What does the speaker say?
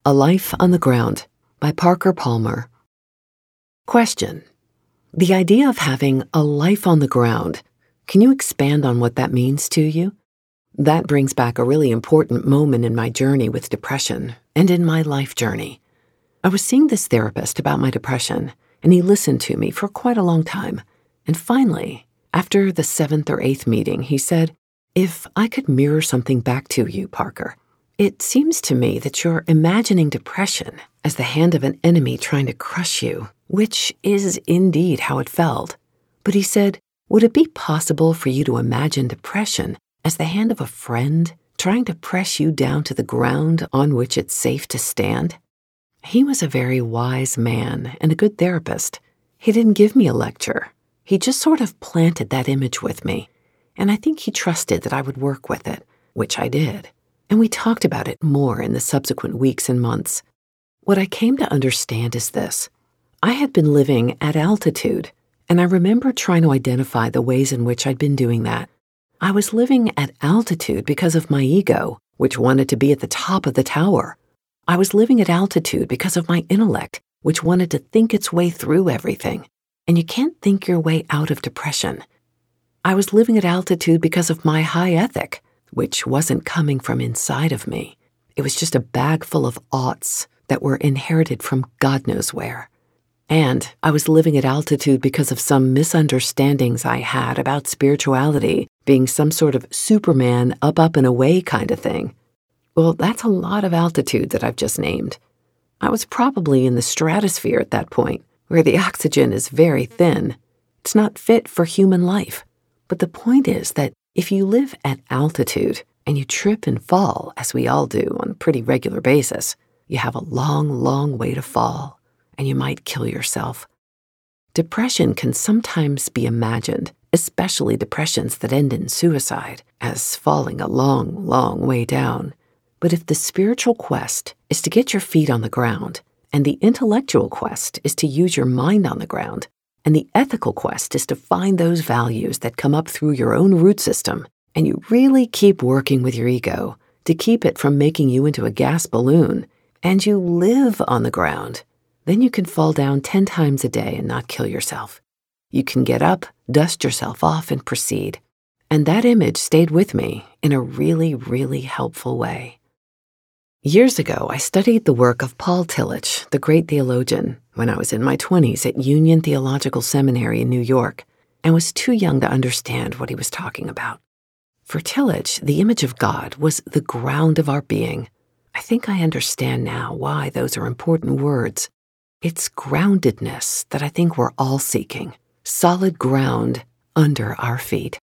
A Life on the Ground by Parker Palmer. Question: the idea of having a life on the ground, can you expand on what that means to you? That brings back a really important moment in my journey with depression and in my life journey. I was seeing this therapist about my depression, and he listened to me for quite a long time. And finally, after the 7th or 8th meeting, he said, "If I could mirror something back to you, Parker, it seems to me that you're imagining depression as the hand of an enemy trying to crush you, which is indeed how it felt." But he said, "Would it be possible for you to imagine depression as the hand of a friend trying to press you down to the ground on which it's safe to stand?" He was a very wise man and a good therapist. He didn't give me a lecture. He just sort of planted that image with me, and I think he trusted that I would work with it, which I did. And we talked about it more in the subsequent weeks and months. What I came to understand is this. I had been living at altitude, and I remember trying to identify the ways in which I'd been doing that. I was living at altitude because of my ego, which wanted to be at the top of the tower. I was living at altitude because of my intellect, which wanted to think its way through everything. And you can't think your way out of depression. I was living at altitude because of my high ethic, which wasn't coming from inside of me. It was just a bag full of oughts that were inherited from God knows where. And I was living at altitude because of some misunderstandings I had about spirituality being some sort of Superman up and away kind of thing. Well, that's a lot of altitude that I've just named. I was probably in the stratosphere at that point, where the oxygen is very thin. It's not fit for human life. But the point is that if you live at altitude and you trip and fall, as we all do on a pretty regular basis, you have a long, long way to fall, and you might kill yourself. Depression can sometimes be imagined, especially depressions that end in suicide, as falling a long, long way down. But if the spiritual quest is to get your feet on the ground, and the intellectual quest is to use your mind on the ground, and the ethical quest is to find those values that come up through your own root system, and you really keep working with your ego to keep it from making you into a gas balloon, and you live on the ground, then you can fall down 10 times a day and not kill yourself. You can get up, dust yourself off, and proceed. And that image stayed with me in a really, really helpful way. Years ago, I studied the work of Paul Tillich, the great theologian, when I was in my 20s at Union Theological Seminary in New York, and was too young to understand what he was talking about. For Tillich, the image of God was the ground of our being. I think I understand now why those are important words. It's groundedness that I think we're all seeking, solid ground under our feet.